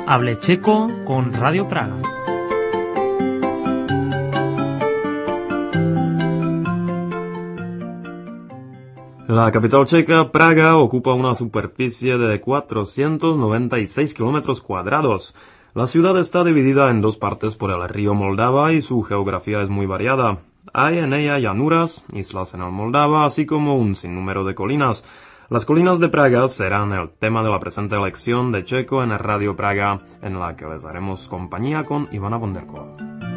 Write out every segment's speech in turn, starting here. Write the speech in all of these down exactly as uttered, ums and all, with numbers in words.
Hable Checo con Radio Praga. La capital checa, Praga, ocupa una superficie de cuatrocientos noventa y seis kilómetros cuadrados. La ciudad está dividida en dos partes por el río Moldava y su geografía es muy variada. Hay en ella llanuras, islas en el Moldava, así como un sinnúmero de colinas. Las colinas de Praga serán el tema de la presente elección de Checo en Radio Praga, en la que les haremos compañía con Ivana Bonderkova.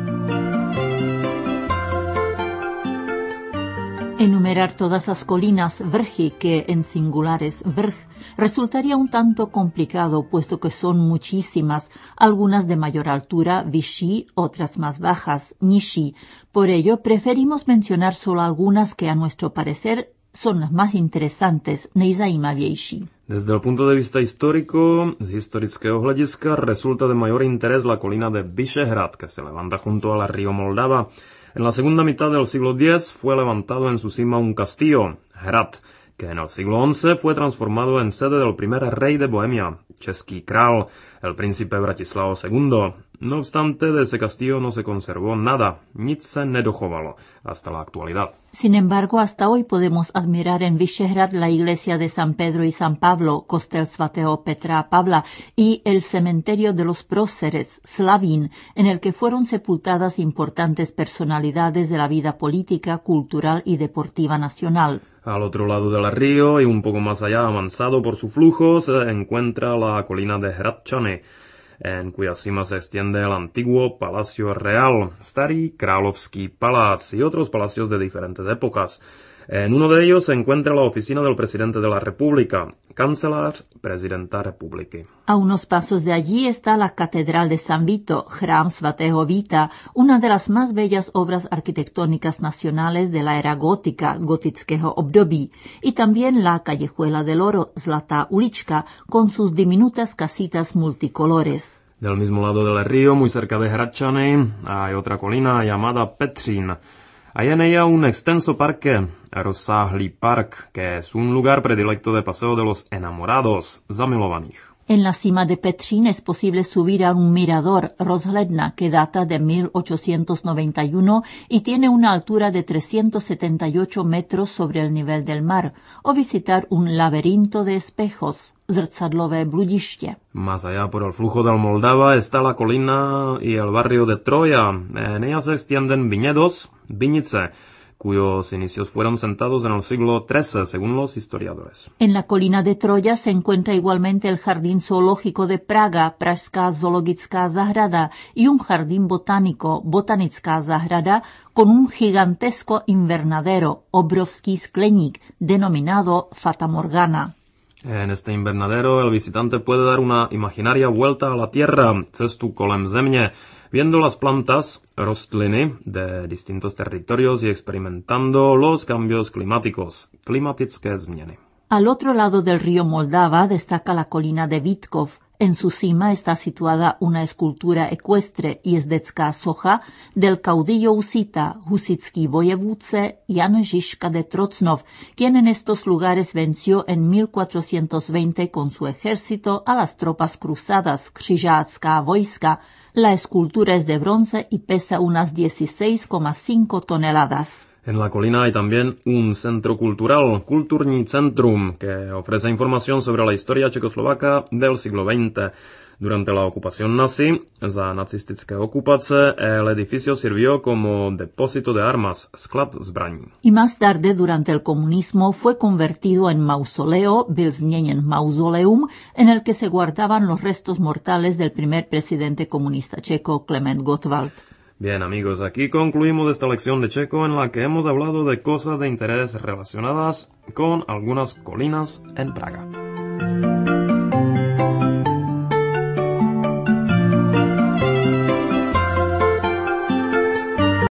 Enumerar todas las colinas vrchy, que en singular es vrch, resultaría un tanto complicado, puesto que son muchísimas, algunas de mayor altura, vyšší, otras más bajas, nižší. Por ello, preferimos mencionar solo algunas que, a nuestro parecer, son las más interesantes, nejzajímavější. Desde el punto de vista histórico, z historického hlediska, resulta de mayor interés la colina de Vyšehrad, que se levanta junto al río Moldava. En la segunda mitad del siglo X fue levantado en su cima un castillo, Hrad, que en el siglo once fue transformado en sede del primer rey de Bohemia, Český král, el príncipe Vratislao segundo. No obstante, de ese castillo no se conservó nada, nic se nedochovalo, hasta la actualidad. Sin embargo, hasta hoy podemos admirar en Vyšehrad la iglesia de San Pedro y San Pablo, kostel svatého Petra a Pavla, y el cementerio de los próceres, Slavín, en el que fueron sepultadas importantes personalidades de la vida política, cultural y deportiva nacional. Al otro lado del río y un poco más allá, avanzado por su flujo, se encuentra la colina de Hradčany, en cuya cima se extiende el antiguo Palacio Real, Starý královský palác y otros palacios de diferentes épocas. En uno de ellos se encuentra la oficina del presidente de la República, Kancelář prezidenta republiky. A unos pasos de allí está la Catedral de San Vito, Chrám svatého Víta, una de las más bellas obras arquitectónicas nacionales de la era gótica, gotického období, y también la Callejuela del Oro, Zlatá ulička, con sus diminutas casitas multicolores. Del mismo lado del río, muy cerca de Hradčany, hay otra colina llamada Petřín. Hay en ella un extenso parque, rozsáhlý park, que es un lugar predilecto de paseo de los enamorados, zamilovaných. En la cima de Petřín es posible subir a un mirador, Rozhledna, que data de mil ochocientos noventa y uno y tiene una altura de trescientos setenta y ocho metros sobre el nivel del mar, o visitar un laberinto de espejos, zrcadlové bludiště. Más allá por el flujo del Moldava está la colina y el barrio de Troya. En ella se extienden viñedos, vinice, cuyos inicios fueron sentados en el siglo trece, según los historiadores. En la colina de Troya se encuentra igualmente el Jardín Zoológico de Praga, Pražská zoologická zahrada, y un jardín botánico, Botanická zahrada, con un gigantesco invernadero, obrovský skleník, denominado Fata Morgana. En este invernadero el visitante puede dar una imaginaria vuelta a la Tierra, cestu kolem země, viendo las plantas, rostliny, de distintos territorios y experimentando los cambios climáticos, klimatické změny. Al otro lado del río Moldava destaca la colina de Vítkov. En su cima está situada una escultura ecuestre, jezdecká socha, del caudillo husita, husitský vojevůdce Jan Žižka de Trocnov, quien en estos lugares venció en mil cuatrocientos veinte con su ejército a las tropas cruzadas, křižácká vojska. La escultura es de bronce y pesa unas dieciséis coma cinco toneladas. En la colina hay también un centro cultural, Kulturní centrum, que ofrece información sobre la historia checoslovaca del siglo veinte. Durante la ocupación nazi, za nacistické okupace, el edificio sirvió como depósito de armas, sklad zbraní. Y más tarde, durante el comunismo, fue convertido en mausoleo, byl změněn mausoleum, en el que se guardaban los restos mortales del primer presidente comunista checo, Klement Gottwald. Bien, amigos, aquí concluimos esta lección de checo en la que hemos hablado de cosas de interés relacionadas con algunas colinas en Praga.